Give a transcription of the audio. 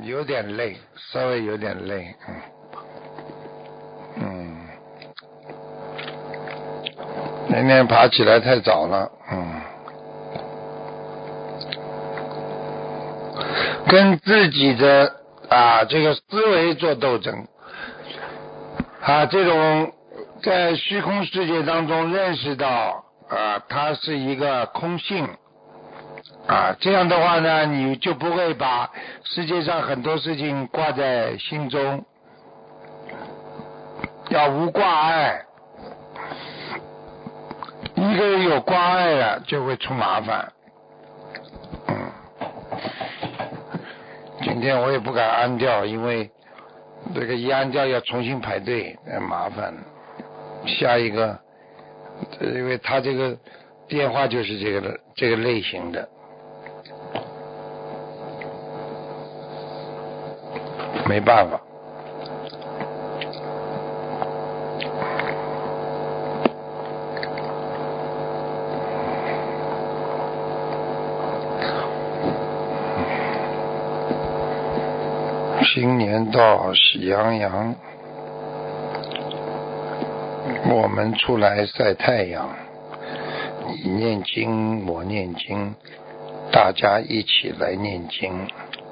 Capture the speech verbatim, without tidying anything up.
嗯，有点累，稍微有点累，嗯，嗯，那天爬起来太早了，嗯，跟自己的啊这个思维做斗争，啊，这种在虚空世界当中认识到啊，它是一个空性。啊，这样的话呢，你就不会把世界上很多事情挂在心中，要无挂碍。一个人有挂碍了，就会出麻烦。嗯，今天我也不敢安掉，因为这个一安掉要重新排队，太麻烦了。下一个，因为他这个电话就是这个这个类型的。没办法，新年到，喜洋洋，我们出来晒太阳，你念经，我念经，大家一起来念经。